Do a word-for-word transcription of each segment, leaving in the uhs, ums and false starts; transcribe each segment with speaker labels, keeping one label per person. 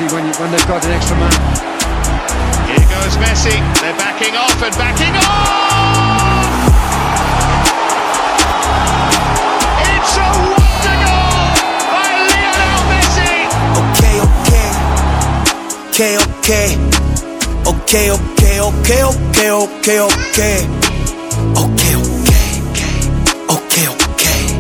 Speaker 1: when, you, when they've got an extra man.
Speaker 2: Here goes Messi, they're backing off and backing off! It's a wonder goal by Lionel Messi!
Speaker 3: Okay, okay, okay, okay, okay, okay, okay, okay, okay, okay, okay, okay, okay, okay.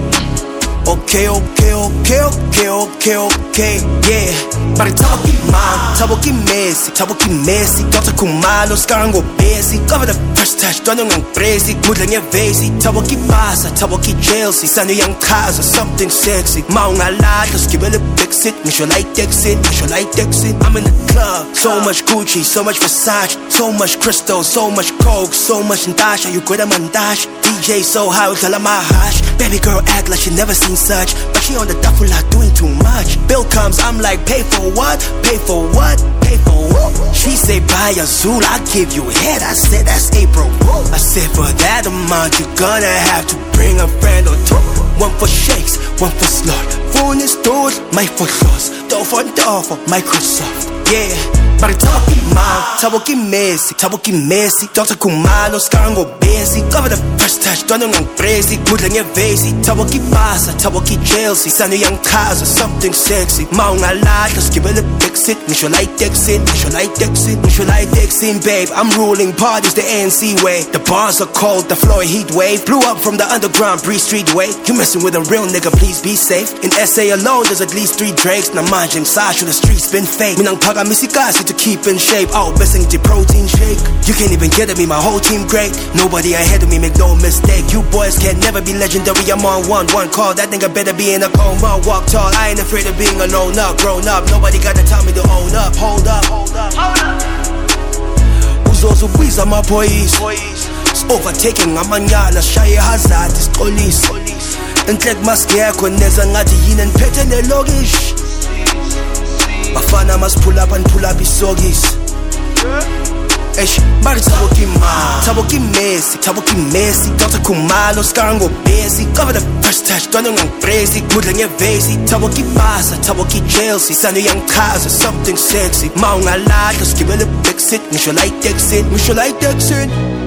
Speaker 3: Okay, okay, okay, okay, okay, okay, yeah. But taboki man, taboki Messi, taboki Messi. Dota kumalo, skarango busy. Cover the first touch, don't know crazy. Good on your vasi, taboki Barca, taboki Chelsea. Sanu young cars or something sexy. Maunga lad, just give it a fix it. Me should like Dixon, me should like Dixon. I'm in the club, so much Gucci, so much Versace, so much crystal, so much coke, so much Ndasha. You good at Mandash, D J so high, tell her my hash. Baby girl act like she never seen such, but she on the duffel lot doing too much. Bill comes, I'm like, pay for what? Pay for what? Pay for what? She say, buy a Zool, I give you head. I said, that's April. I said, for that amount, you're gonna have to bring a friend or two. One for shakes, one for slot. Phone is stores, my for sauce. Door for door for Microsoft. Yeah. But taboki man, taboki Messi, taboki Messi. Dota kumalo, skarango busy. Cover the first touch, don't know crazy. Good on your vasi, taboki Barca, taboki Chelsea. Sanu young cars or something sexy. Maunga lad, just give it a fix it. Me should like Dixon, me should like Dixon, me should like Dixon, babe. I'm ruling parties the A N C way. The bars are cold, the floor heat wave. Blew up from the underground, Bree Street way. You messing with a real nigga, please be safe. In S A alone, there's at least three Drakes. Na manjim sash, the streets been fake. Minang paga misikasi to keep in shape. Oh, missing the protein shake. You can't even get at me, my whole team great. Nobody ahead of me, make no mistake. You boys can never be legendary. I'm on one, one call. That nigga better be in a coma. Walk tall, I ain't afraid of being alone up. Grown up, nobody gotta tell me to own up. Hold up, hold up, hold up. Uzozubwiza my boys. It's overtaking amanyala. Shaya hazard, this police. Intlek mask yakho neza ngathi yini niphethe nelokish. Bafana must pull up and pull up his soggies. Eish, bari taboki man, taboki Messi, taboki Messi. Dota kumalo, skarango busy. Cover the first touch, don't know crazy. Good on your vasi, taboki Barca, taboki Chelsea. Sanu young cars or something sexy. Maunga lad, just give it a fix it. Me should like Dixon, me should like Dixon.